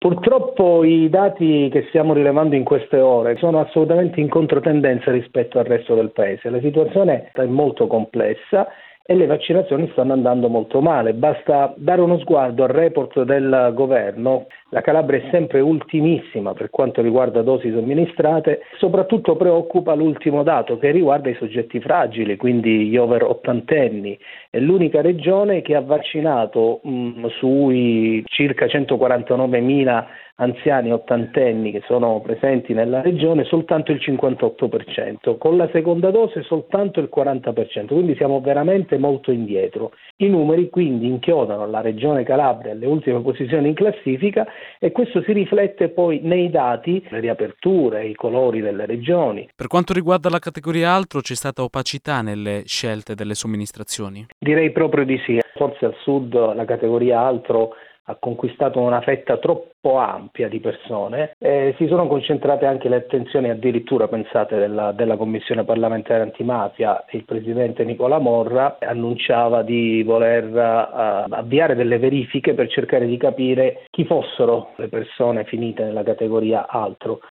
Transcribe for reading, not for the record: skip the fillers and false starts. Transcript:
Purtroppo i dati che stiamo rilevando in queste ore sono assolutamente in controtendenza rispetto al resto del paese. La situazione è molto complessa e le vaccinazioni stanno andando molto male. Basta dare uno sguardo al report del governo. La Calabria è sempre ultimissima per quanto riguarda dosi somministrate. Soprattutto preoccupa l'ultimo dato che riguarda i soggetti fragili, quindi gli over ottantenni. È l'unica regione che ha vaccinato sui circa 149.000 anziani ottantenni che sono presenti nella regione soltanto il 58%, con la seconda dose soltanto il 40%, quindi siamo veramente molto indietro. I numeri quindi inchiodano la regione Calabria alle ultime posizioni in classifica e questo si riflette poi nei dati, le riaperture, i colori delle regioni. Per quanto riguarda la categoria altro, c'è stata opacità nelle scelte delle somministrazioni? Direi proprio di sì, forse al sud la categoria altro ha conquistato una fetta troppo ampia di persone e si sono concentrate anche le attenzioni addirittura, pensate, della Commissione parlamentare antimafia. Il presidente Nicola Morra annunciava di voler avviare delle verifiche per cercare di capire chi fossero le persone finite nella categoria altro.